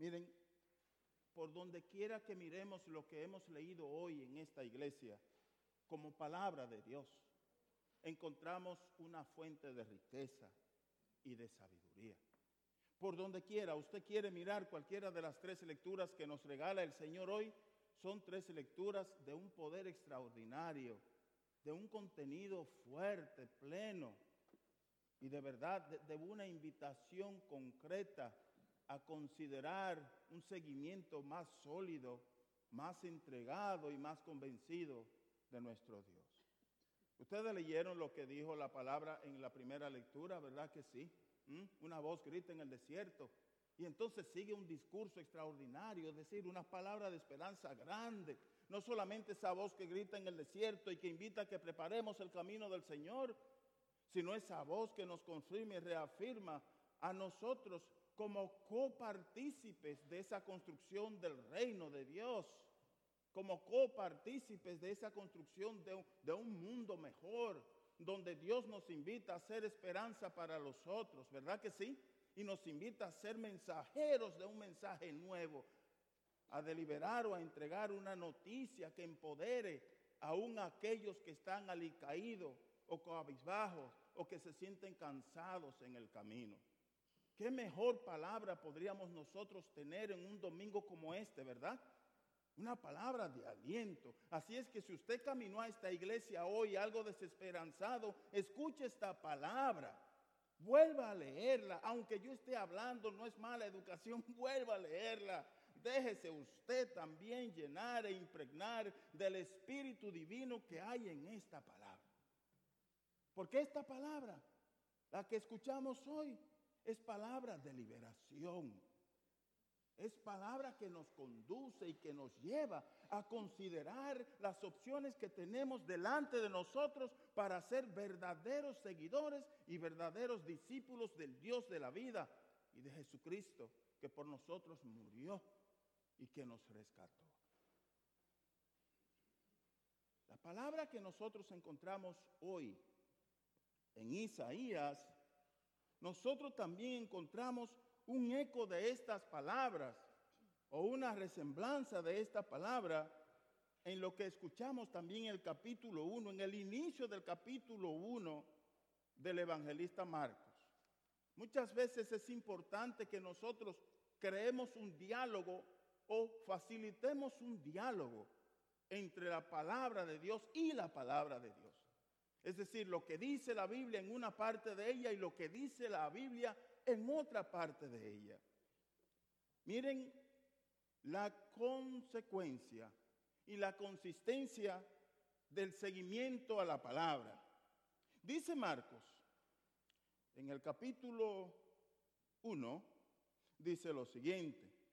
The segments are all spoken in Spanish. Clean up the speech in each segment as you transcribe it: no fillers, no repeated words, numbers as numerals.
Miren, por donde quiera que miremos lo que hemos leído hoy en esta iglesia, como palabra de Dios, encontramos una fuente de riqueza y de sabiduría. Por donde quiera, usted quiere mirar cualquiera de las tres lecturas que nos regala el Señor hoy, son tres lecturas de un poder extraordinario, de un contenido fuerte, pleno, y de verdad de una invitación concreta a considerar un seguimiento más sólido, más entregado y más convencido de nuestro Dios. Ustedes leyeron lo que dijo la palabra en la primera lectura, ¿verdad que sí? Una voz grita en el desierto y entonces sigue un discurso extraordinario, es decir, una palabra de esperanza grande. No solamente esa voz que grita en el desierto y que invita a que preparemos el camino del Señor, sino esa voz que nos confirma y reafirma a nosotros como copartícipes de esa construcción del reino de Dios, como copartícipes de esa construcción de un mundo mejor, donde Dios nos invita a ser esperanza para los otros, ¿verdad que sí? Y nos invita a ser mensajeros de un mensaje nuevo, a deliberar o a entregar una noticia que empodere aún a aquellos que están alicaídos o cabizbajos o que se sienten cansados en el camino. ¿Qué mejor palabra podríamos nosotros tener en un domingo como este, verdad? Una palabra de aliento. Así es que si usted caminó a esta iglesia hoy algo desesperanzado, escuche esta palabra. Vuelva a leerla. Aunque yo esté hablando, no es mala educación, vuelva a leerla. Déjese usted también llenar e impregnar del Espíritu Divino que hay en esta palabra. Porque esta palabra, la que escuchamos hoy, es palabra de liberación. Es palabra que nos conduce y que nos lleva a considerar las opciones que tenemos delante de nosotros para ser verdaderos seguidores y verdaderos discípulos del Dios de la vida y de Jesucristo, que por nosotros murió y que nos rescató. La palabra que nosotros encontramos hoy en Isaías, nosotros también encontramos un eco de estas palabras o una resemblanza de esta palabra en lo que escuchamos también en el capítulo 1, en el inicio del capítulo 1 del evangelista Marcos. Muchas veces es importante que nosotros creemos un diálogo o facilitemos un diálogo entre la palabra de Dios y la palabra de Dios. Es decir, lo que dice la Biblia en una parte de ella y lo que dice la Biblia en otra parte de ella. Miren la consecuencia y la consistencia del seguimiento a la palabra. Dice Marcos, en el capítulo 1, dice lo siguiente.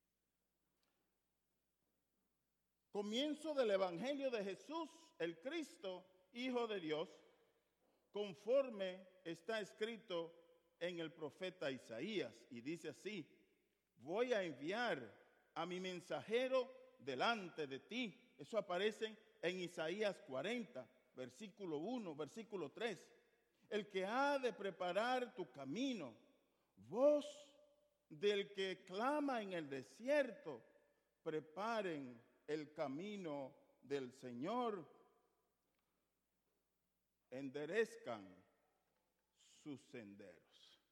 Comienzo del Evangelio de Jesús, el Cristo, Hijo de Dios, conforme está escrito en el profeta Isaías. Y dice así: voy a enviar a mi mensajero delante de ti. Eso aparece en Isaías 40, versículo 1, versículo 3. El que ha de preparar tu camino, voz del que clama en el desierto, preparen el camino del Señor, enderezcan sus senderos.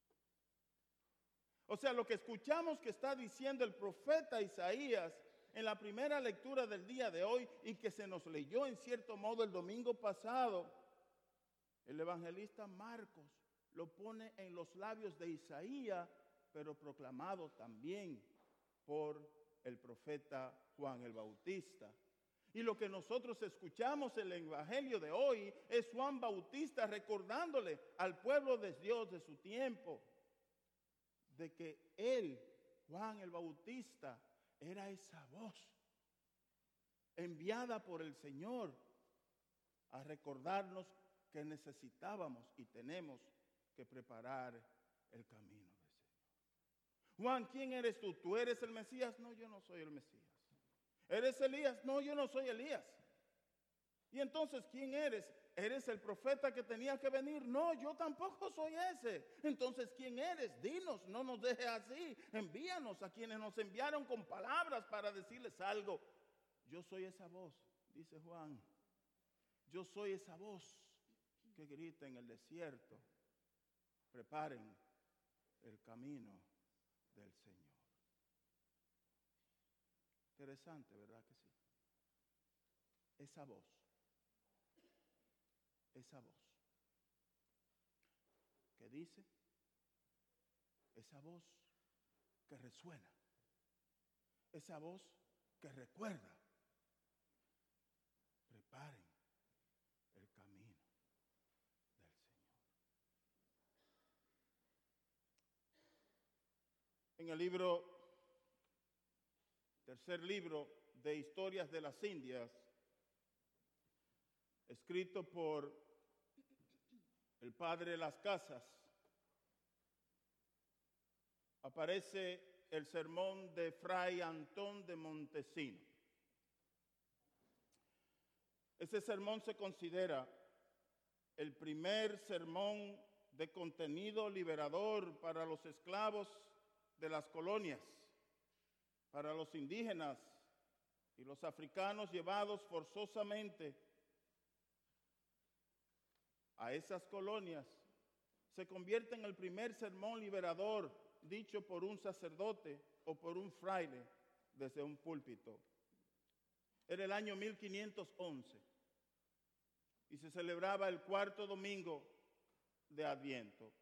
O sea, lo que escuchamos que está diciendo el profeta Isaías en la primera lectura del día de hoy y que se nos leyó en cierto modo el domingo pasado, el evangelista Marcos lo pone en los labios de Isaías, pero proclamado también por el profeta Juan el Bautista. Y lo que nosotros escuchamos en el evangelio de hoy es Juan Bautista recordándole al pueblo de Dios de su tiempo de que él, Juan el Bautista, era esa voz enviada por el Señor a recordarnos que necesitábamos y tenemos que preparar el camino del Señor. Juan, ¿quién eres tú? ¿Tú eres el Mesías? No, yo no soy el Mesías. ¿Eres Elías? No, yo no soy Elías. Y entonces, ¿quién eres? ¿eres el profeta que tenía que venir? No, yo tampoco soy ese. Entonces, ¿quién eres? Dinos, no nos dejes así. Envíanos a quienes nos enviaron con palabras para decirles algo. Yo soy esa voz, dice Juan. Yo soy esa voz que grita en el desierto. Preparen el camino del Señor. Interesante, ¿verdad que sí? Esa voz. Esa voz. ¿Qué dice? Esa voz que resuena. Esa voz que recuerda. Preparen el camino del Señor. En el tercer libro de Historias de las Indias, escrito por el padre Las Casas, aparece el sermón de Fray Antón de Montesino. Ese sermón se considera el primer sermón de contenido liberador para los esclavos de las colonias, para los indígenas y los africanos llevados forzosamente a esas colonias. Se convierte en el primer sermón liberador dicho por un sacerdote o por un fraile desde un púlpito. Era el año 1511 y se celebraba el cuarto domingo de Adviento.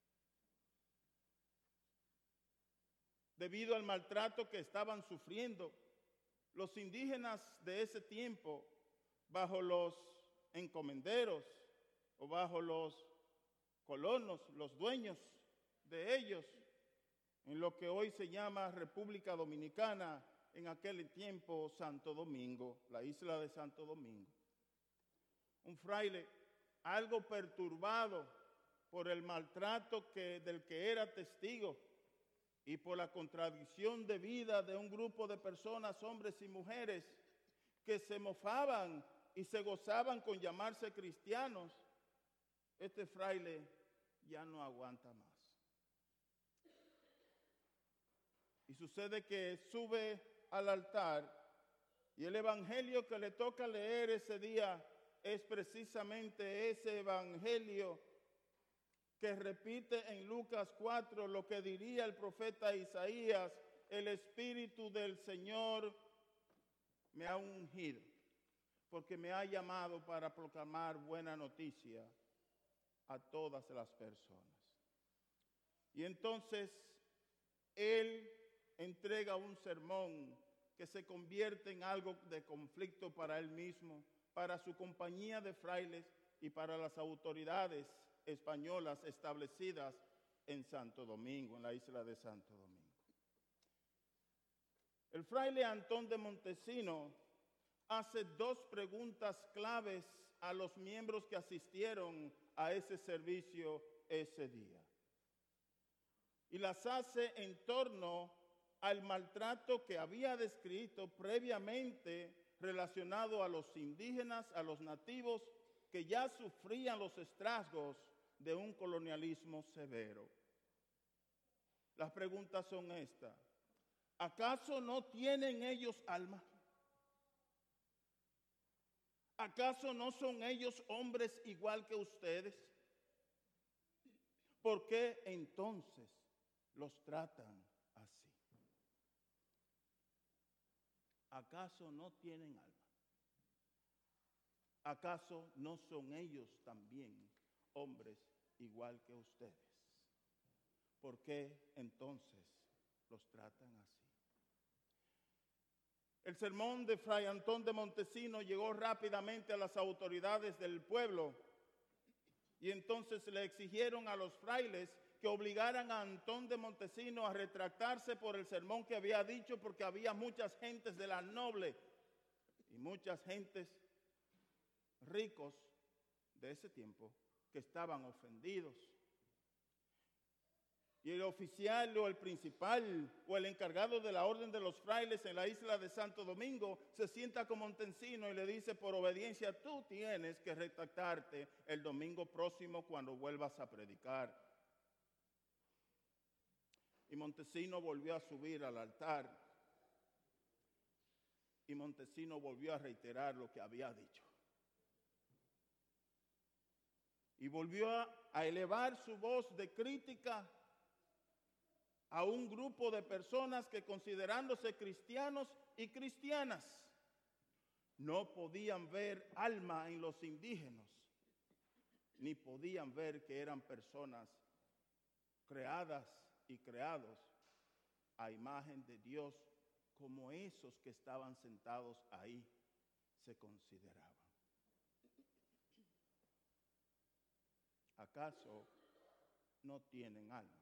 Debido al maltrato que estaban sufriendo los indígenas de ese tiempo bajo los encomenderos o bajo los colonos, los dueños de ellos, en lo que hoy se llama República Dominicana, en aquel tiempo Santo Domingo, la isla de Santo Domingo. Un fraile, algo perturbado por el maltrato del que era testigo y por la contradicción de vida de un grupo de personas, hombres y mujeres, que se mofaban y se gozaban con llamarse cristianos, este fraile ya no aguanta más. Y sucede que sube al altar y el evangelio que le toca leer ese día es precisamente ese evangelio que repite en Lucas 4 lo que diría el profeta Isaías: el Espíritu del Señor me ha ungido, porque me ha llamado para proclamar buena noticia a todas las personas. Y entonces él entrega un sermón que se convierte en algo de conflicto para él mismo, para su compañía de frailes y para las autoridades españolas establecidas en Santo Domingo, en la isla de Santo Domingo. El fraile Antón de Montesino hace dos preguntas claves a los miembros que asistieron a ese servicio ese día. Y las hace en torno al maltrato que había descrito previamente relacionado a los indígenas, a los nativos, que ya sufrían los estragos de un colonialismo severo. Las preguntas son estas: ¿acaso no tienen ellos alma? ¿Acaso no son ellos hombres igual que ustedes? ¿Por qué entonces los tratan así? ¿Acaso no tienen alma? ¿Acaso no son ellos también hombres igual que ustedes? ¿Por qué entonces los tratan así? El sermón de Fray Antón de Montesino llegó rápidamente a las autoridades del pueblo y entonces le exigieron a los frailes que obligaran a Antón de Montesino a retractarse por el sermón que había dicho, porque había muchas gentes de la noble y muchas gentes ricos de ese tiempo que estaban ofendidos. Y el oficial o el principal o el encargado de la orden de los frailes en la isla de Santo Domingo se sienta con Montesino y le dice: por obediencia tú tienes que retractarte el domingo próximo cuando vuelvas a predicar. Y Montesino volvió a subir al altar y Montesino volvió a reiterar lo que había dicho. Y volvió a elevar su voz de crítica a un grupo de personas que, considerándose cristianos y cristianas, no podían ver alma en los indígenas, ni podían ver que eran personas creadas y creados a imagen de Dios, como esos que estaban sentados ahí se consideraban. ¿Acaso no tienen alma?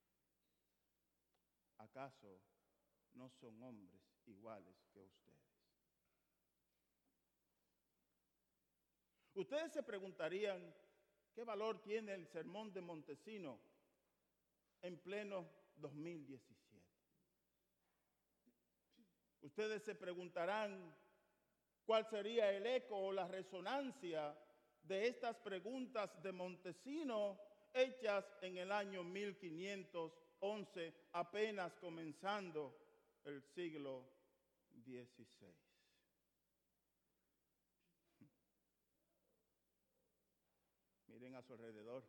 ¿Acaso no son hombres iguales que ustedes? Ustedes se preguntarían qué valor tiene el sermón de Montesino en pleno 2017. Ustedes se preguntarán cuál sería el eco o la resonancia de estas preguntas de Montesino hechas en el año 1511, apenas comenzando el siglo XVI. Miren a su alrededor,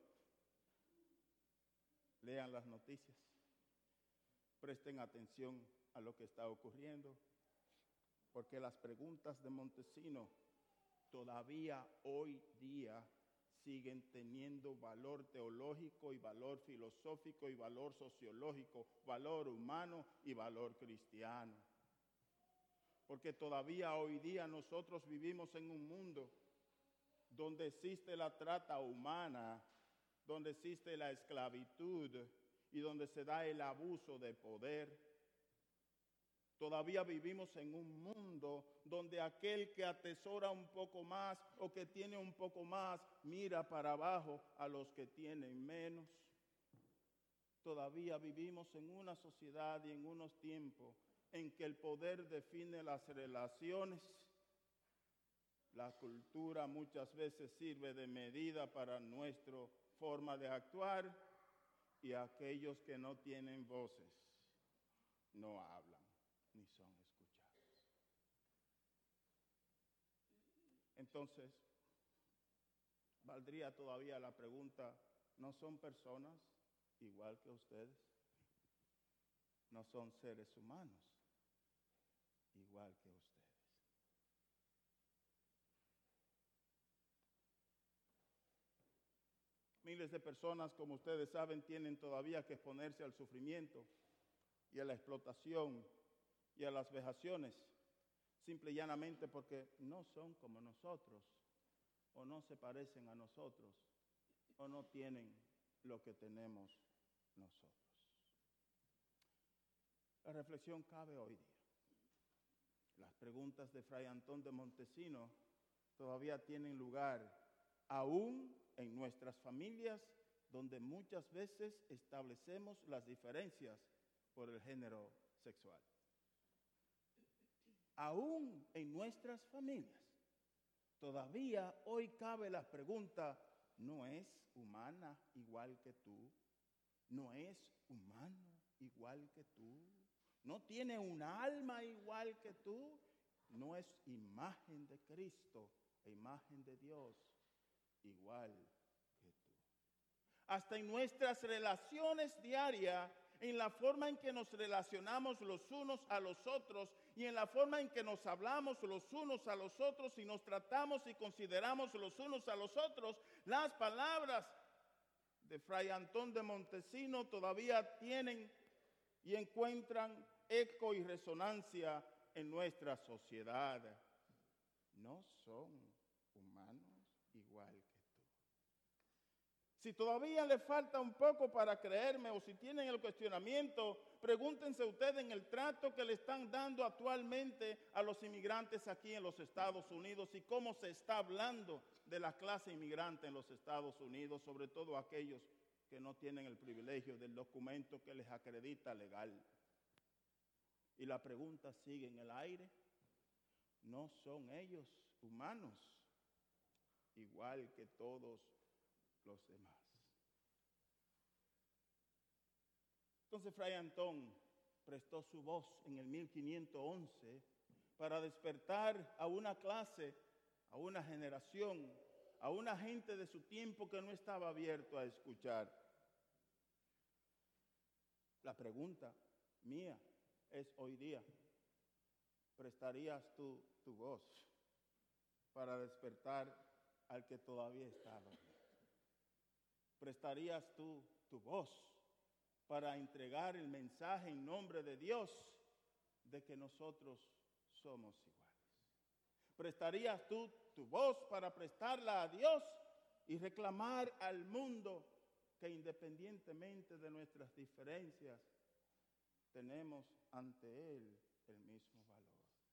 lean las noticias, presten atención a lo que está ocurriendo, porque las preguntas de Montesino todavía hoy día siguen teniendo valor teológico y valor filosófico y valor sociológico, valor humano y valor cristiano. Porque todavía hoy día nosotros vivimos en un mundo donde existe la trata humana, donde existe la esclavitud y donde se da el abuso de poder. Todavía vivimos en un mundo donde aquel que atesora un poco más o que tiene un poco más mira para abajo a los que tienen menos. Todavía vivimos en una sociedad y en unos tiempos en que el poder define las relaciones. La cultura muchas veces sirve de medida para nuestra forma de actuar y aquellos que no tienen voces no hablan ni son escuchados. Entonces, valdría todavía la pregunta: ¿no son personas igual que ustedes? ¿No son seres humanos igual que ustedes? Miles de personas, como ustedes saben, tienen todavía que exponerse al sufrimiento y a la explotación y a las vejaciones, simple y llanamente porque no son como nosotros, o no se parecen a nosotros, o no tienen lo que tenemos nosotros. La reflexión cabe hoy día. Las preguntas de Fray Antón de Montesino todavía tienen lugar aún en nuestras familias, donde muchas veces establecemos las diferencias por el género sexual. Aún en nuestras familias, todavía hoy cabe la pregunta: ¿no es humana igual que tú? ¿No es humano igual que tú? ¿No tiene un alma igual que tú? ¿No es imagen de Cristo e imagen de Dios igual que tú? Hasta en nuestras relaciones diarias, en la forma en que nos relacionamos los unos a los otros y en la forma en que nos hablamos los unos a los otros y nos tratamos y consideramos los unos a los otros, las palabras de Fray Antón de Montesino todavía tienen y encuentran eco y resonancia en nuestra sociedad. No son humanos igual que tú. Si todavía le falta un poco para creerme o si tienen el cuestionamiento, pregúntense ustedes en el trato que le están dando actualmente a los inmigrantes aquí en los Estados Unidos y cómo se está hablando de la clase inmigrante en los Estados Unidos, sobre todo aquellos que no tienen el privilegio del documento que les acredita legal. Y la pregunta sigue en el aire: ¿no son ellos humanos igual que todos los demás? Entonces Fray Antón prestó su voz en el 1511 para despertar a una clase, a una generación, a una gente de su tiempo que no estaba abierto a escuchar. La pregunta mía es hoy día: ¿prestarías tú tu voz para despertar al que todavía está dormido? ¿Prestarías tú tu voz para entregar el mensaje en nombre de Dios de que nosotros somos iguales? ¿Prestarías tú tu voz para prestarla a Dios y reclamar al mundo que independientemente de nuestras diferencias, tenemos ante Él el mismo valor?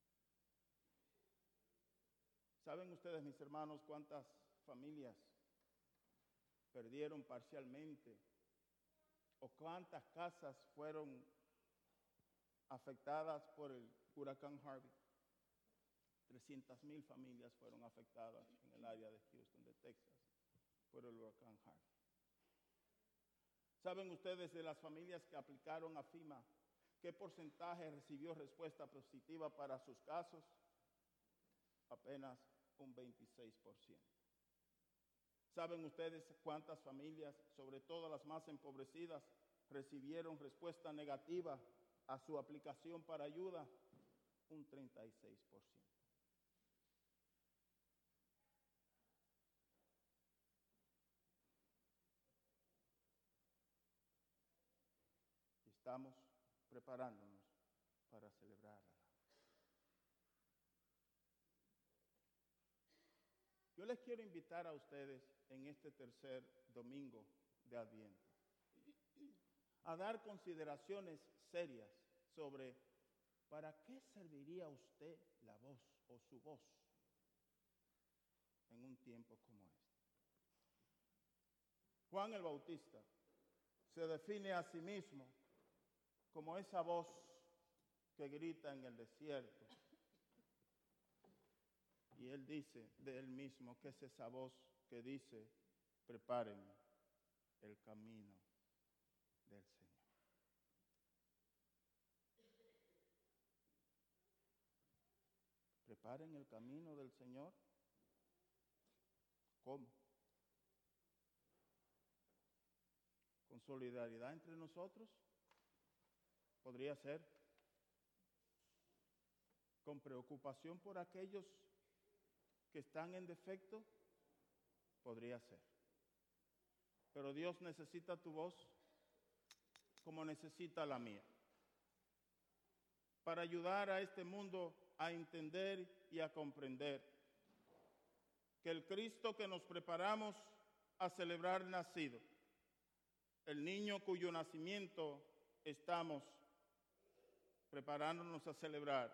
¿Saben ustedes, mis hermanos, cuántas familias perdieron parcialmente o cuántas casas fueron afectadas por el huracán Harvey? 300,000 familias fueron afectadas en el área de Houston, de Texas, por el huracán Harvey. ¿Saben ustedes de las familias que aplicaron a FEMA qué porcentaje recibió respuesta positiva para sus casos? Apenas un 26%. ¿Saben ustedes cuántas familias, sobre todo las más empobrecidas, recibieron respuesta negativa a su aplicación para ayuda? Un 36%. Estamos preparándonos para celebrarla. Yo les quiero invitar a ustedes en este tercer domingo de Adviento a dar consideraciones serias sobre para qué serviría usted la voz o su voz en un tiempo como este. Juan el Bautista se define a sí mismo como esa voz que grita en el desierto. Y él dice de él mismo que es esa voz que dice: preparen el camino del Señor. Preparen el camino del Señor. ¿Cómo? ¿Con solidaridad entre nosotros? Podría ser. ¿Con preocupación por aquellos que están en defecto? Podría ser. Pero Dios necesita tu voz como necesita la mía, para ayudar a este mundo a entender y a comprender que el Cristo que nos preparamos a celebrar nacido, el niño cuyo nacimiento estamos preparándonos a celebrar,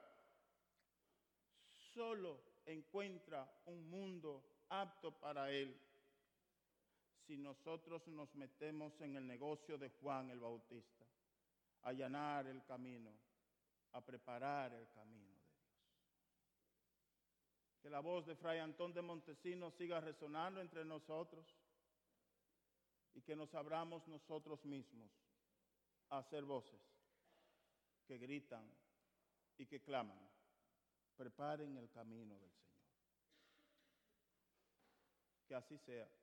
solo encuentra un mundo apto para él si nosotros nos metemos en el negocio de Juan el Bautista, a allanar el camino, a preparar el camino de Dios. Que la voz de Fray Antón de Montesinos siga resonando entre nosotros y que nos abramos nosotros mismos a hacer voces que gritan y que claman: preparen el camino del Señor. Que así sea.